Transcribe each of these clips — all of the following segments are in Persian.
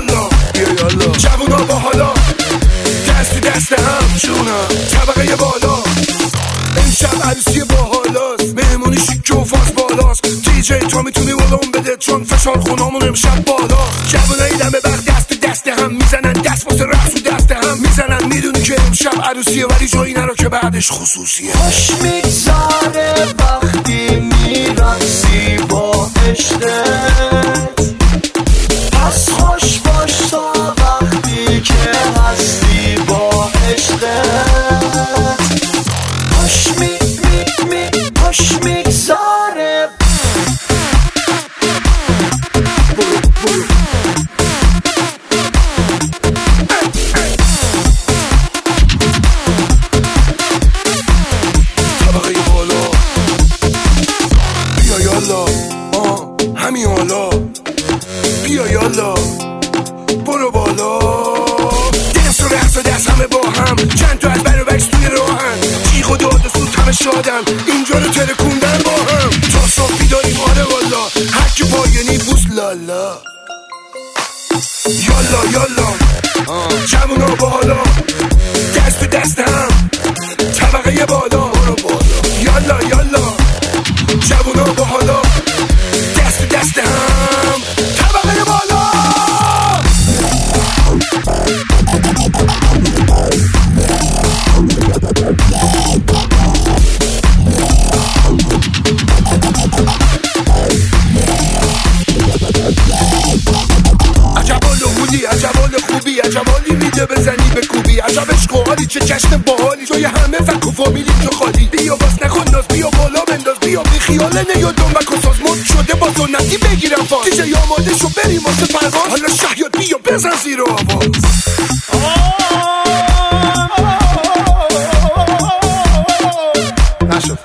یالا بیا یالا جوونا با حالا دست دست هم جونم طبقه بالا امشب عروسی با حالاست مهمونی شیک و فاز بالاست دیجی تو میتونی ولوم بده چون فشار خونامون امشب بالا جوونایی دم به بخت دست دست هم میزنن دست واسه رقص و دست هم میزنن میدونی که امشب عروسیه ولی جایی نرو که بعدش خصوصیه خوش میگذره وقتی میرقصی با عشقت پس خوش باش تا وقتی که هستی با عشقت خوش میگذره طبقه بالا بیا یالا همین حالا بیا یالا برو بالا دست و رقص و دست همه با هم چند تا از بر و بکس توی راهن جیغ و داد و سود همه شادن اینجا رو ترکوندن با هم تا صبح بیداریم آره والا هر کی پایینی بوس لالا یالا یالا جوونا با حالا دست و دست هم طبقه بالا برو بالا یالا یالا جوونا با حالا دست و دست هم طبقه بالا عجبال هودی عجبال خوبی عجبالی میده بزنی به کوبی عجب عشق و حالی چه جشن باحالی جای همه فک و فامیلی جو خالی بیا باز نکن ناز بیا بالا بنداز بیا بی خیال نیا دنبک و ساز مد شده با سنتی بگیرم فاز دیجه یا آماده شو بریم واسه پرواز حالا شهیاد بیا بزن زیر آواز نشد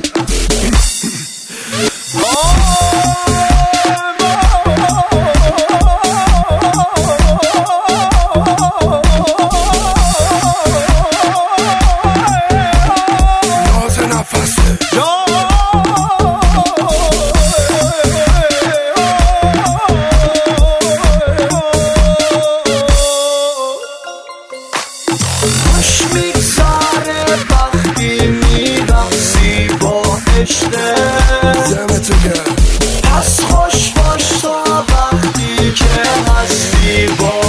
خوش میگذره وقتی میرقصی با عشقت دمتو گرم پس خوش باش تا وقتی که هستی با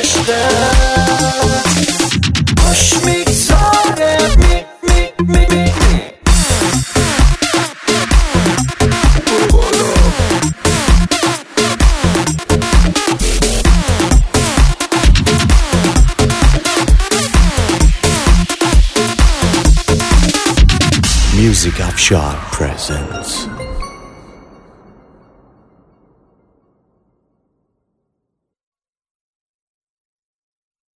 عشقت خوش میگذره برو بالا Music Afshar presents